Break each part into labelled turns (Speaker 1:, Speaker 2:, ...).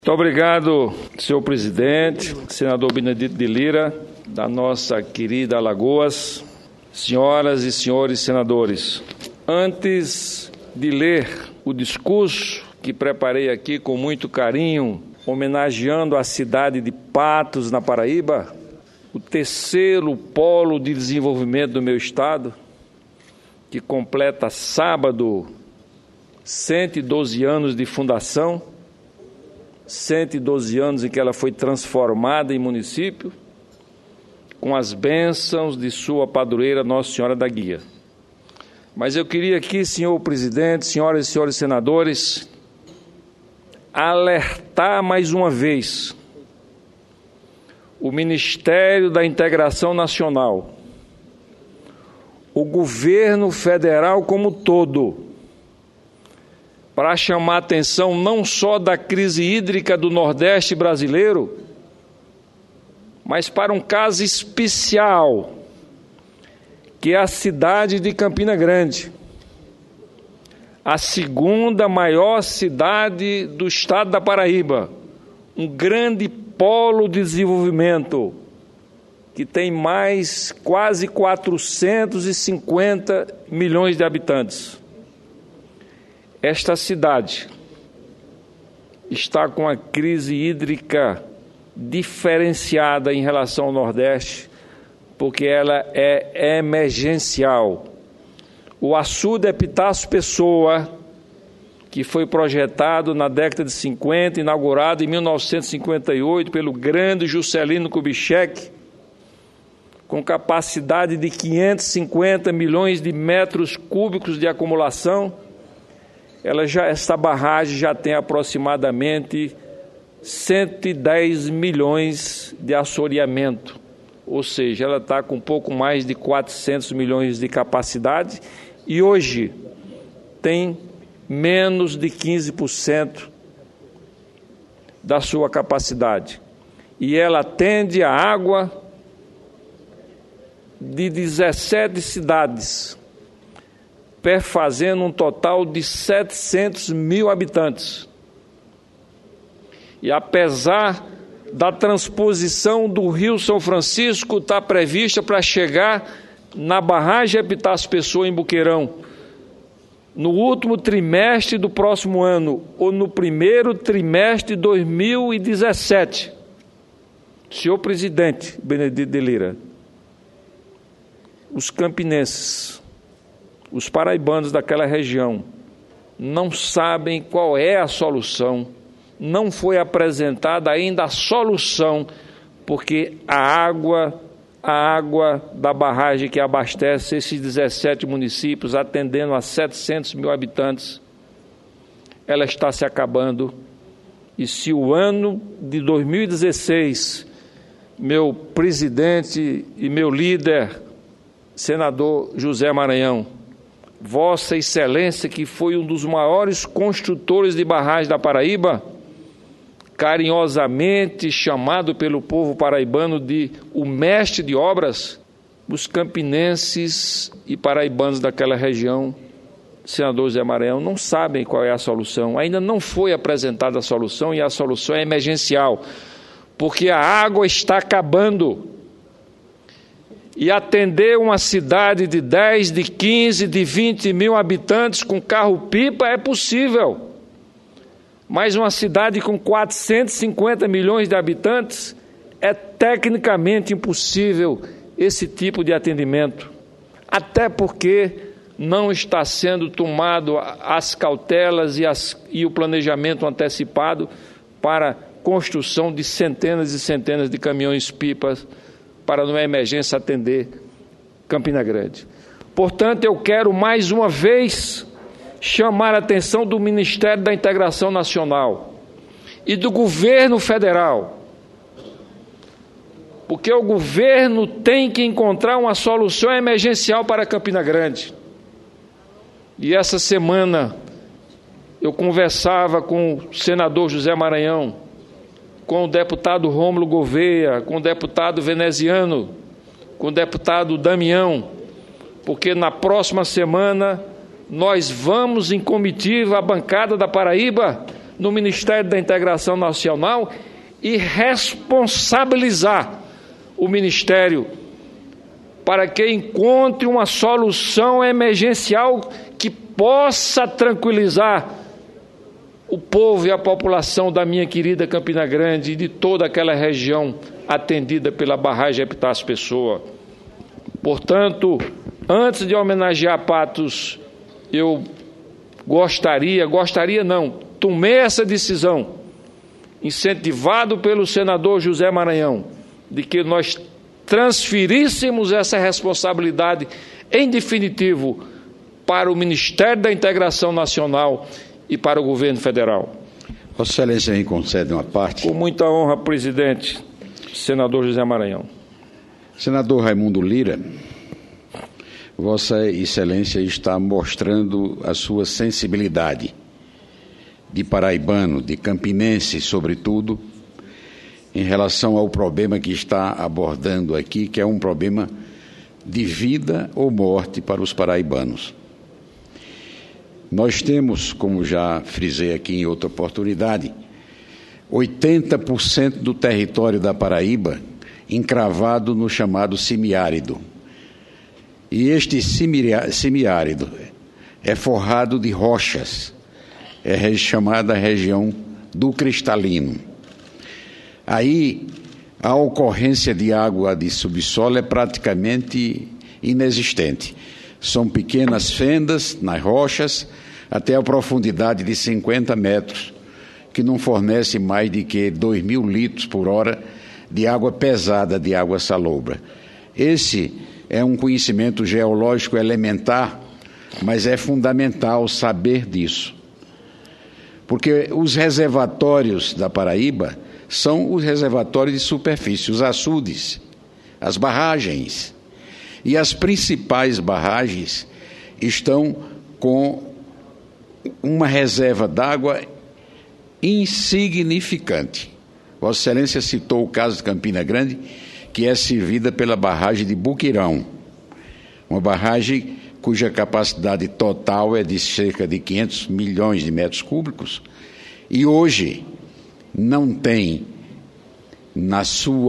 Speaker 1: Muito obrigado, senhor presidente, senador Benedito de Lira, da nossa querida Alagoas, senhoras e senhores senadores. Antes de ler o discurso que preparei aqui com muito carinho, homenageando a cidade de Patos, na Paraíba, o terceiro polo de desenvolvimento do meu estado, que completa sábado 112 anos de fundação, 112 anos em que ela foi transformada em município, com as bênçãos de sua padroeira Nossa Senhora da Guia. Mas eu queria aqui, senhor presidente, senhoras e senhores senadores, alertar mais uma vez o Ministério da Integração Nacional, o governo federal como um todo, para chamar a atenção não só da crise hídrica do Nordeste brasileiro, mas para um caso especial, que é a cidade de Campina Grande, a segunda maior cidade do estado da Paraíba, um grande polo de desenvolvimento, que tem mais quase 450 milhões de habitantes. Esta cidade está com a crise hídrica diferenciada em relação ao Nordeste, porque ela é emergencial. O açude Epitácio Pessoa, que foi projetado na década de 50, inaugurado em 1958 pelo grande Juscelino Kubitschek, com capacidade de 550 milhões de metros cúbicos de acumulação, essa barragem já tem aproximadamente 110 milhões de assoreamento, ou seja, ela está com um pouco mais de 400 milhões de capacidade e hoje tem menos de 15% da sua capacidade. E ela atende a água de 17 cidades, perfazendo um total de 700 mil habitantes. E apesar da transposição do Rio São Francisco estar prevista para chegar na barragem Epitácio Pessoa, em Boqueirão, no último trimestre do próximo ano, ou no primeiro trimestre de 2017, senhor presidente Benedito de Lira, os campinenses, os paraibanos daquela região não sabem qual é a solução, não foi apresentada ainda a solução, porque a água da barragem que abastece esses 17 municípios, atendendo a 700 mil habitantes, ela está se acabando. E se o ano de 2016, meu presidente e meu líder, senador José Maranhão, Vossa Excelência, que foi um dos maiores construtores de barragem da Paraíba, carinhosamente chamado pelo povo paraibano de o mestre de obras, os campinenses e paraibanos daquela região, senador José Maranhão, não sabem qual é a solução. Ainda não foi apresentada a solução e a solução é emergencial, porque a água está acabando. E atender uma cidade de 10, de 15, de 20 mil habitantes com carro-pipa é possível. Mas uma cidade com 450 milhões de habitantes é tecnicamente impossível esse tipo de atendimento. Até porque não está sendo tomado as cautelas e o planejamento antecipado para construção de centenas e centenas de caminhões-pipas para, numa emergência, atender Campina Grande. Portanto, eu quero mais uma vez chamar a atenção do Ministério da Integração Nacional e do governo federal, porque o governo tem que encontrar uma solução emergencial para Campina Grande. E essa semana eu conversava com o senador José Maranhão, com o deputado Rômulo Gouveia, com o deputado Veneziano, com o deputado Damião, porque na próxima semana nós vamos em comitiva, a bancada da Paraíba, no Ministério da Integração Nacional e responsabilizar o Ministério para que encontre uma solução emergencial que possa tranquilizar o povo e a população da minha querida Campina Grande e de toda aquela região atendida pela barragem Epitácio Pessoa. Portanto, antes de homenagear Patos, eu tomei essa decisão, incentivado pelo senador José Maranhão, de que nós transferíssemos essa responsabilidade, em definitivo, para o Ministério da Integração Nacional e para o governo federal.
Speaker 2: Vossa Excelência me concede uma parte.
Speaker 1: Com muita honra, presidente, senador José Maranhão.
Speaker 2: Senador Raimundo Lira, Vossa Excelência está mostrando a sua sensibilidade de paraibano, de campinense, sobretudo, em relação ao problema que está abordando aqui, que é um problema de vida ou morte para os paraibanos. Nós temos, como já frisei aqui em outra oportunidade, 80% do território da Paraíba encravado no chamado semiárido. E este semiárido é forrado de rochas, é chamada região do cristalino. Aí a ocorrência de água de subsolo é praticamente inexistente. São pequenas fendas nas rochas até a profundidade de 50 metros, que não fornece mais de que 2.000 litros por hora de água pesada, de água salobra. Esse é um conhecimento geológico elementar, mas é fundamental saber disso. Porque os reservatórios da Paraíba são os reservatórios de superfície, os açudes, as barragens. E as principais barragens estão com uma reserva d'água insignificante. Vossa Excelência citou o caso de Campina Grande, que é servida pela barragem de Buquirão, uma barragem cuja capacidade total é de cerca de 500 milhões de metros cúbicos, e hoje não tem no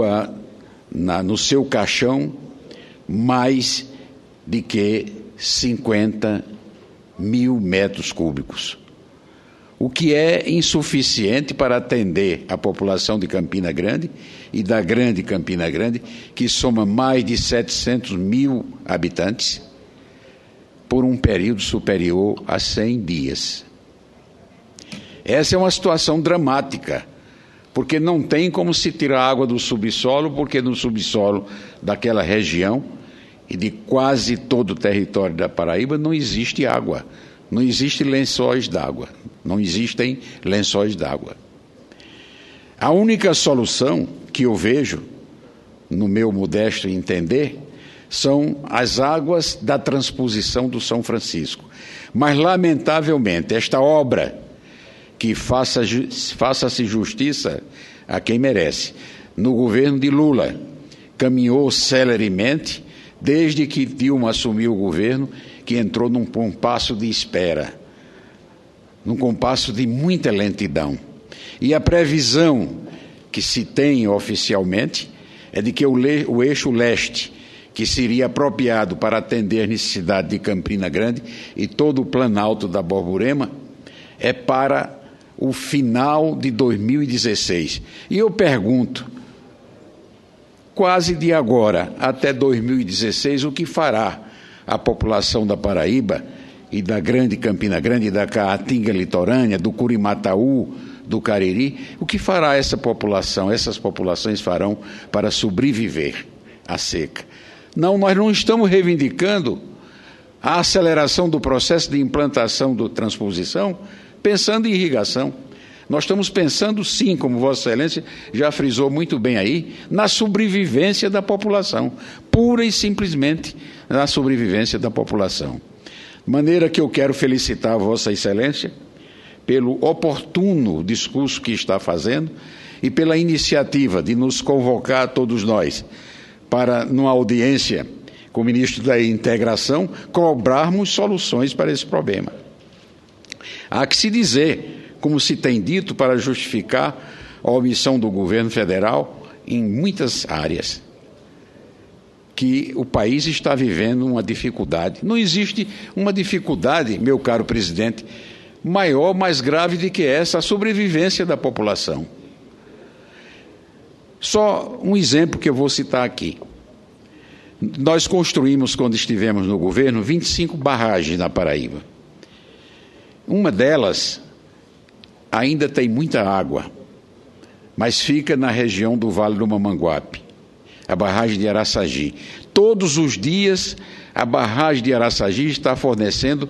Speaker 2: seu caixão mais de que 50 mil metros cúbicos, o que é insuficiente para atender a população de Campina Grande e da grande Campina Grande, que soma mais de 700 mil habitantes, por um período superior a 100 dias. Essa é uma situação dramática, porque não tem como se tirar água do subsolo, porque no subsolo daquela região e de quase todo o território da Paraíba não existe água, não existem lençóis d'água, não existem lençóis d'água. A única solução que eu vejo, no meu modesto entender, são as águas da transposição do São Francisco. Mas, lamentavelmente, esta obra, que faça-se justiça a quem merece, no governo de Lula, caminhou celeremente, desde que Dilma assumiu o governo, que entrou num compasso de espera, num compasso de muita lentidão. E a previsão que se tem oficialmente é de que o eixo leste, que seria apropriado para atender a necessidade de Campina Grande e todo o Planalto da Borborema, é para o final de 2016. E eu pergunto, quase de agora até 2016, o que fará a população da Paraíba e da grande Campina Grande, da Caatinga litorânea, do Curimataú, do Cariri, o que fará essa população, essas populações farão para sobreviver à seca? Não, nós não estamos reivindicando a aceleração do processo de implantação da transposição pensando em irrigação. Nós estamos pensando, sim, como Vossa Excelência já frisou muito bem aí, na sobrevivência da população, pura e simplesmente na sobrevivência da população. De maneira que eu quero felicitar Vossa Excelência pelo oportuno discurso que está fazendo e pela iniciativa de nos convocar, todos nós, para, numa audiência com o ministro da Integração, cobrarmos soluções para esse problema. Há que se dizer, como se tem dito, para justificar a omissão do governo federal em muitas áreas, que o país está vivendo uma dificuldade. Não existe uma dificuldade, meu caro presidente, maior, mais grave do que essa, a sobrevivência da população. Só um exemplo que eu vou citar aqui. Nós construímos, quando estivemos no governo, 25 barragens na Paraíba. Uma delas ainda tem muita água, mas fica na região do Vale do Mamanguape, a barragem de Araçagi. Todos os dias, a barragem de Araçagi está fornecendo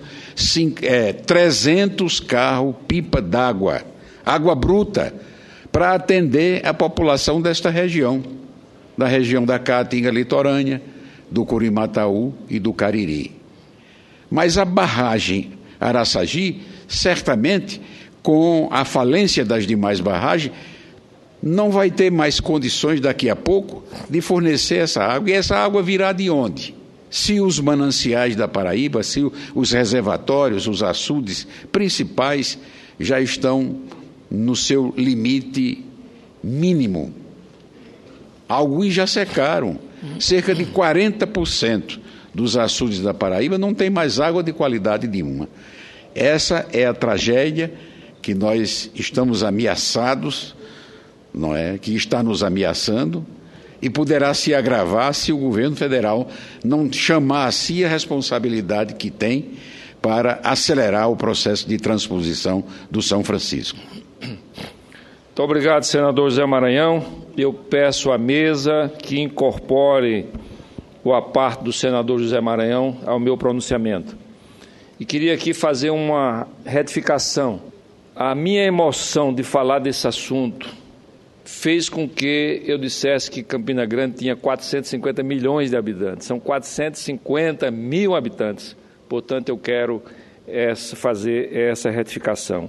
Speaker 2: 300 carros pipa d'água, água bruta, para atender a população desta região, da região da Caatinga litorânea, do Curimataú e do Cariri. Mas a barragem Araçagi, certamente, com a falência das demais barragens, não vai ter mais condições daqui a pouco de fornecer essa água. E essa água virá de onde? Se os mananciais da Paraíba, se os reservatórios, os açudes principais já estão no seu limite mínimo. Alguns já secaram. Cerca de 40% dos açudes da Paraíba não tem mais água de qualidade nenhuma. Essa é a tragédia que nós estamos ameaçados, não é? Que está nos ameaçando e poderá se agravar se o governo federal não chamar a si a responsabilidade que tem para acelerar o processo de transposição do São Francisco.
Speaker 1: Muito obrigado, senador José Maranhão. Eu peço à mesa que incorpore a parte do senador José Maranhão ao meu pronunciamento. E queria aqui fazer uma retificação. A minha emoção de falar desse assunto fez com que eu dissesse que Campina Grande tinha 450 milhões de habitantes. São 450 mil habitantes. Portanto, eu quero fazer essa retificação.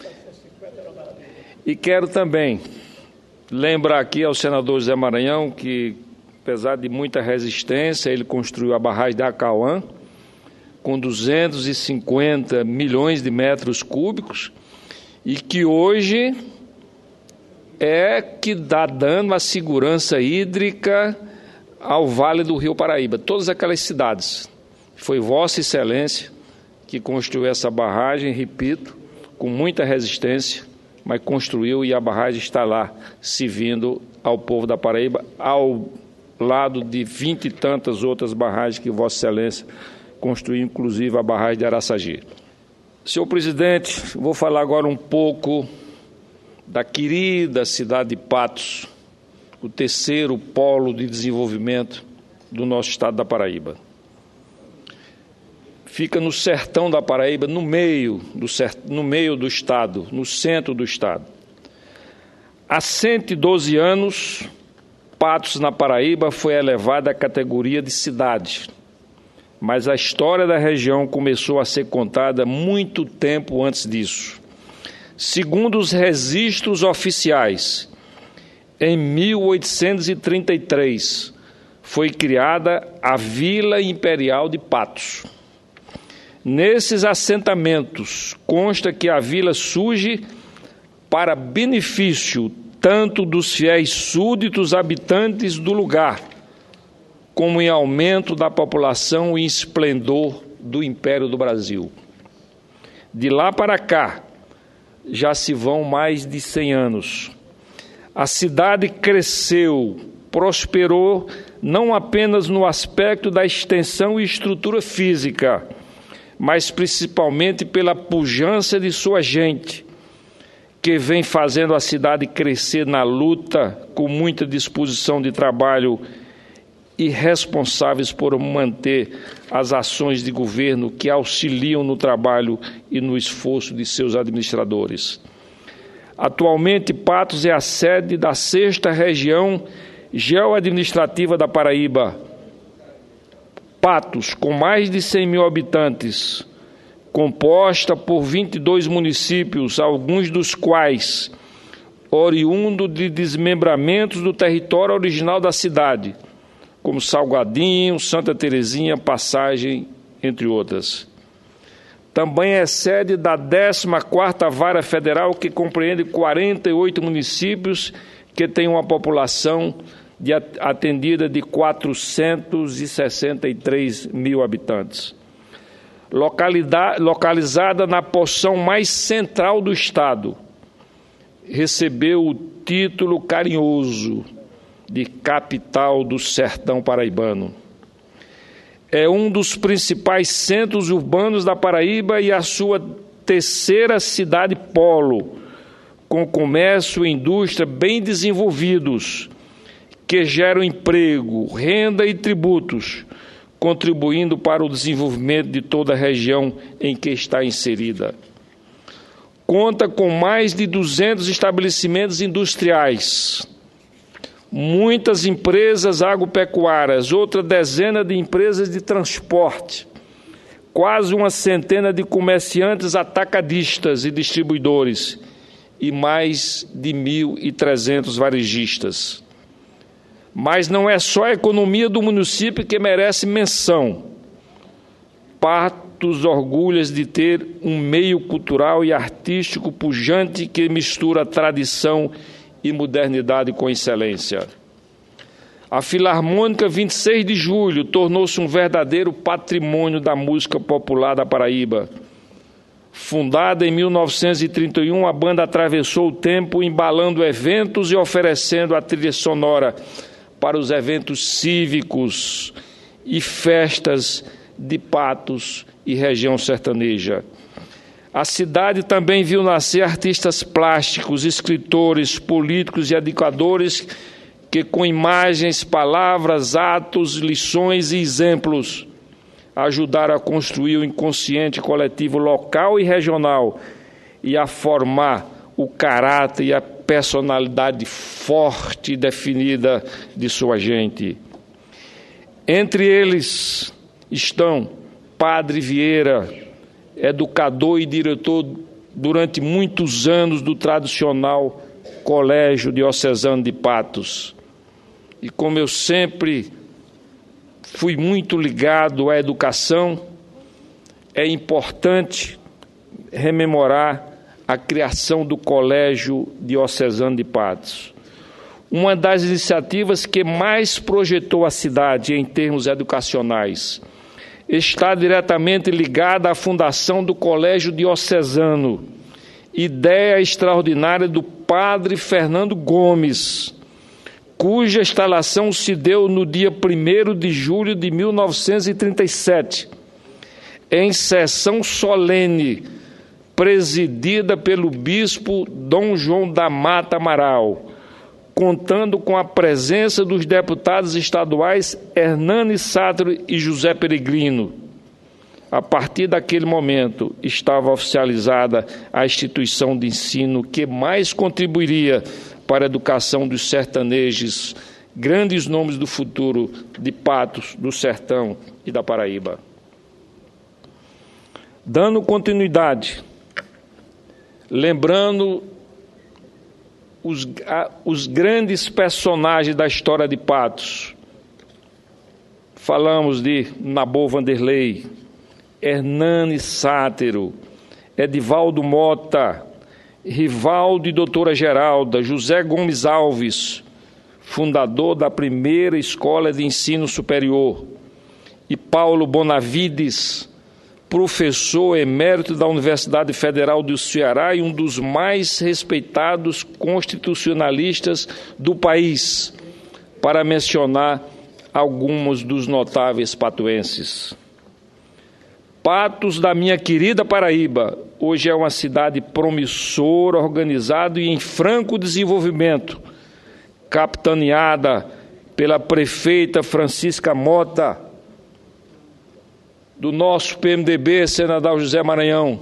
Speaker 1: E quero também lembrar aqui ao senador José Maranhão que, apesar de muita resistência, ele construiu a barragem da Acauã com 250 milhões de metros cúbicos e que hoje é que está dando a segurança hídrica ao Vale do Rio Paraíba, todas aquelas cidades. Foi Vossa Excelência que construiu essa barragem, repito, com muita resistência, mas construiu e a barragem está lá, servindo ao povo da Paraíba, ao lado de 20 e tantas outras barragens que Vossa Excelência construiu, inclusive a barragem de Araçagi. Senhor presidente, vou falar agora um pouco da querida cidade de Patos, o terceiro polo de desenvolvimento do nosso estado da Paraíba. Fica no sertão da Paraíba, no meio do estado, no centro do estado. Há 112 anos, Patos, na Paraíba, foi elevada à categoria de cidade. Mas a história da região começou a ser contada muito tempo antes disso. Segundo os registros oficiais, em 1833, foi criada a Vila Imperial de Patos. Nesses assentamentos, consta que a vila surge para benefício tanto dos fiéis súditos habitantes do lugar, como em aumento da população e esplendor do Império do Brasil. De lá para cá, já se vão mais de 100 anos. A cidade cresceu, prosperou, não apenas no aspecto da extensão e estrutura física, mas principalmente pela pujança de sua gente, que vem fazendo a cidade crescer na luta, com muita disposição de trabalho e responsáveis por manter as ações de governo que auxiliam no trabalho e no esforço de seus administradores. Atualmente, Patos é a sede da 6ª região geoadministrativa da Paraíba. Patos, com mais de 100 mil habitantes, composta por 22 municípios, alguns dos quais oriundo de desmembramentos do território original da cidade, como Salgadinho, Santa Terezinha, Passagem, entre outras. Também é sede da 14ª Vara Federal, que compreende 48 municípios que têm uma população atendida de 463 mil habitantes. Localizada na porção mais central do estado, recebeu o título carinhoso de capital do sertão paraibano. É um dos principais centros urbanos da Paraíba e a sua terceira cidade polo, com comércio e indústria bem desenvolvidos, que geram emprego, renda e tributos, contribuindo para o desenvolvimento de toda a região em que está inserida. Conta com mais de 200 estabelecimentos industriais, muitas empresas agropecuárias, outra dezena de empresas de transporte, quase uma centena de comerciantes atacadistas e distribuidores e mais de 1.300 varejistas. Mas não é só a economia do município que merece menção. Patos orgulha de ter um meio cultural e artístico pujante que mistura tradição e modernidade com excelência. A Filarmônica 26 de Julho tornou-se um verdadeiro patrimônio da música popular da Paraíba. Fundada em 1931, a banda atravessou o tempo embalando eventos e oferecendo a trilha sonora para os eventos cívicos e festas de Patos e região sertaneja. A cidade também viu nascer artistas plásticos, escritores, políticos e educadores que, com imagens, palavras, atos, lições e exemplos, ajudaram a construir o inconsciente coletivo local e regional e a formar o caráter e a personalidade forte e definida de sua gente. Entre eles estão Padre Vieira, educador e diretor durante muitos anos do tradicional Colégio Diocesano de Patos. E como eu sempre fui muito ligado à educação, é importante rememorar a criação do Colégio Diocesano de Patos. Uma das iniciativas que mais projetou a cidade em termos educacionais está diretamente ligada à fundação do Colégio Diocesano, ideia extraordinária do padre Fernando Gomes, cuja instalação se deu no dia 1º de julho de 1937, em sessão solene, presidida pelo bispo Dom João da Mata Amaral, contando com a presença dos deputados estaduais Hernani Sátiro e José Peregrino. A partir daquele momento, estava oficializada a instituição de ensino que mais contribuiria para a educação dos sertanejos, grandes nomes do futuro de Patos, do Sertão e da Paraíba. Dando continuidade, lembrando os grandes personagens da história de Patos. Falamos de Nabor Vanderlei, Hernani Sátiro, Edivaldo Mota, Rivaldo e doutora Geralda, José Gomes Alves, fundador da primeira escola de ensino superior, e Paulo Bonavides, professor emérito da Universidade Federal do Ceará e um dos mais respeitados constitucionalistas do país, para mencionar alguns dos notáveis patuenses. Patos, da minha querida Paraíba, hoje é uma cidade promissora, organizada e em franco desenvolvimento, capitaneada pela prefeita Francisca Mota, do nosso PMDB, senador José Maranhão,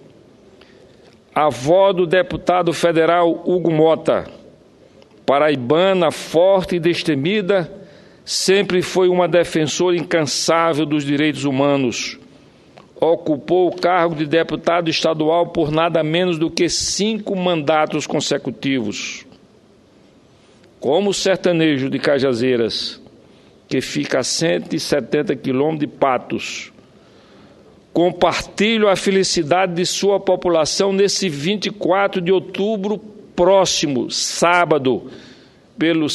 Speaker 1: avó do deputado federal Hugo Mota, paraibana, forte e destemida, sempre foi uma defensora incansável dos direitos humanos. Ocupou o cargo de deputado estadual por nada menos do que 5 mandatos consecutivos. Como sertanejo de Cajazeiras, que fica a 170 quilômetros de Patos, Compartilho a felicidade de sua população nesse 24 de outubro próximo, sábado, pelo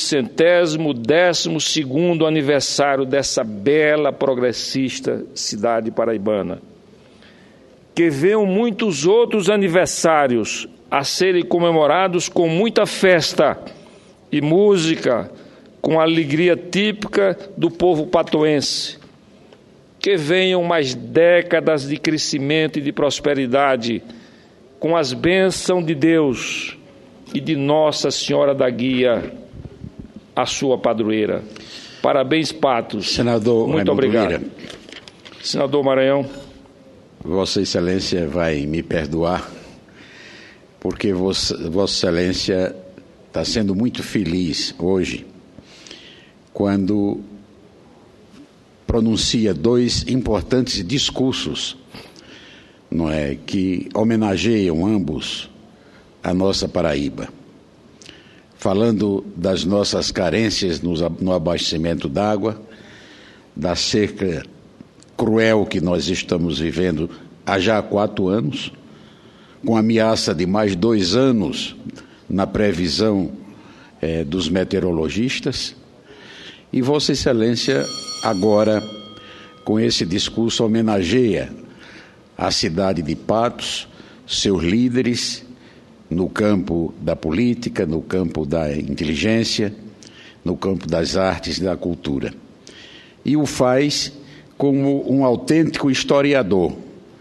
Speaker 1: 112º aniversário dessa bela, progressista cidade paraibana. Que venham muitos outros aniversários a serem comemorados com muita festa e música, com a alegria típica do povo patoense. Que venham mais décadas de crescimento e de prosperidade, com as bênçãos de Deus e de Nossa Senhora da Guia, a sua padroeira. Parabéns, Patos.
Speaker 2: Senador
Speaker 1: muito
Speaker 2: Raimundo
Speaker 1: obrigado.
Speaker 2: Lira,
Speaker 1: senador Maranhão.
Speaker 2: Vossa Excelência vai me perdoar, porque Vossa Excelência está sendo muito feliz hoje, quando pronuncia dois importantes discursos, não é, que homenageiam ambos a nossa Paraíba, falando das nossas carências no abastecimento d'água, da seca cruel que nós estamos vivendo há já 4 anos, com ameaça de mais 2 anos na previsão dos meteorologistas. E Vossa Excelência, agora, com esse discurso, homenageia a cidade de Patos, seus líderes, no campo da política, no campo da inteligência, no campo das artes e da cultura. E o faz como um autêntico historiador,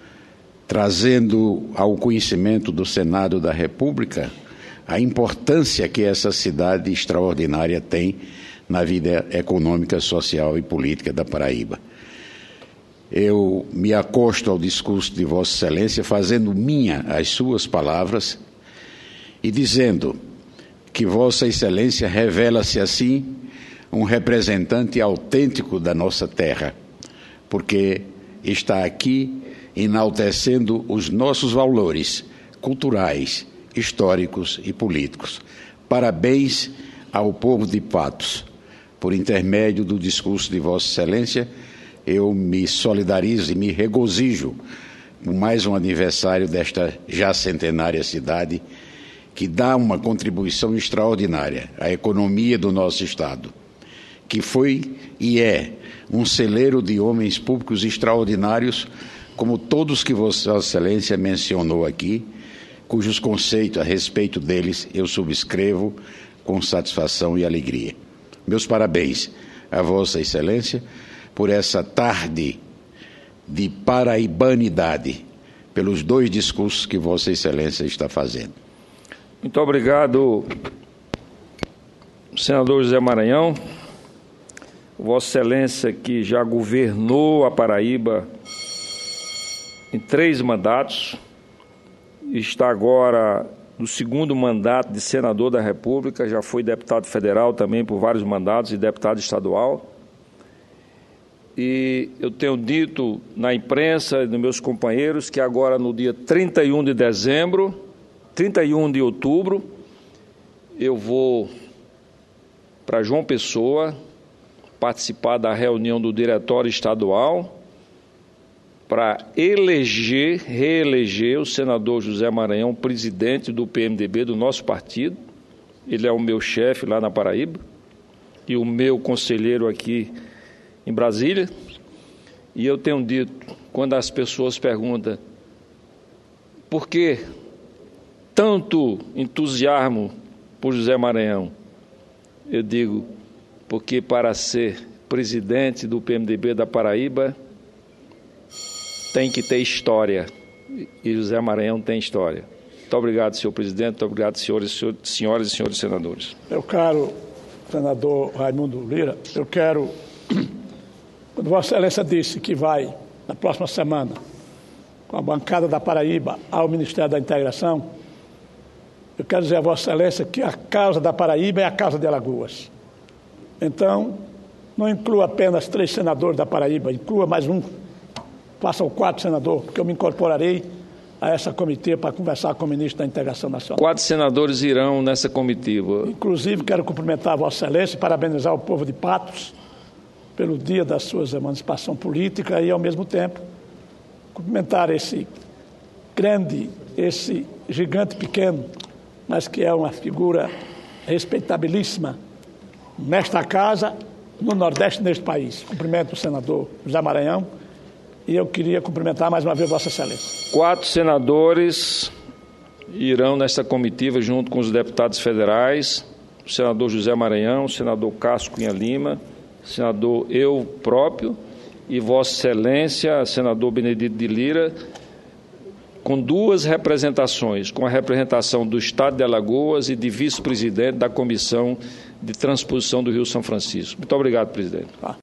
Speaker 2: trazendo ao conhecimento do Senado da República a importância que essa cidade extraordinária tem na vida econômica, social e política da Paraíba. Eu me acosto ao discurso de Vossa Excelência, fazendo minha as suas palavras e dizendo que Vossa Excelência revela-se assim um representante autêntico da nossa terra, porque está aqui enaltecendo os nossos valores culturais, históricos e políticos. Parabéns ao povo de Patos. Por intermédio do discurso de Vossa Excelência, eu me solidarizo e me regozijo com mais um aniversário desta já centenária cidade, que dá uma contribuição extraordinária à economia do nosso Estado, que foi e é um celeiro de homens públicos extraordinários, como todos que Vossa Excelência mencionou aqui, cujos conceitos a respeito deles eu subscrevo com satisfação e alegria. Meus parabéns a Vossa Excelência por essa tarde de paraibanidade, pelos 2 discursos que Vossa Excelência está fazendo.
Speaker 1: Muito obrigado, senador José Maranhão. Vossa Excelência, que já governou a Paraíba em 3 mandatos, está agora no 2º mandato de senador da República, já foi deputado federal também por vários mandatos e deputado estadual. E eu tenho dito na imprensa e nos meus companheiros que agora no dia 31 de outubro, eu vou para João Pessoa participar da reunião do Diretório Estadual para reeleger o senador José Maranhão, presidente do PMDB do nosso partido. Ele é o meu chefe lá na Paraíba e o meu conselheiro aqui em Brasília. E eu tenho dito, quando as pessoas perguntam por que tanto entusiasmo por José Maranhão, eu digo, porque para ser presidente do PMDB da Paraíba tem que ter história, e José Maranhão tem história. Muito obrigado, senhor presidente, muito obrigado, senhoras e senhores senadores.
Speaker 3: Meu caro senador Raimundo Lira, eu quero, quando Vossa Excelência disse que vai, na próxima semana, com a bancada da Paraíba ao Ministério da Integração, eu quero dizer a Vossa Excelência que a causa da Paraíba é a causa de Alagoas. Então, não inclua apenas 3 senadores da Paraíba, inclua mais um, faça o 4 senador, porque eu me incorporarei a essa comitê para conversar com o ministro da Integração Nacional.
Speaker 1: 4 senadores irão nessa comitiva.
Speaker 3: Inclusive, quero cumprimentar a Vossa Excelência e parabenizar o povo de Patos pelo dia da sua emancipação política e, ao mesmo tempo, cumprimentar esse grande, esse gigante pequeno, mas que é uma figura respeitabilíssima nesta casa, no Nordeste deste país. Cumprimento o senador José Maranhão e eu queria cumprimentar mais uma vez Vossa Excelência.
Speaker 1: 4 senadores irão nesta comitiva junto com os deputados federais, o senador José Maranhão, o senador Cássio Cunha Lima, o senador eu próprio e Vossa Excelência, senador Benedito de Lira, com 2 representações, com a representação do Estado de Alagoas e de vice-presidente da Comissão de Transposição do Rio São Francisco. Muito obrigado, presidente.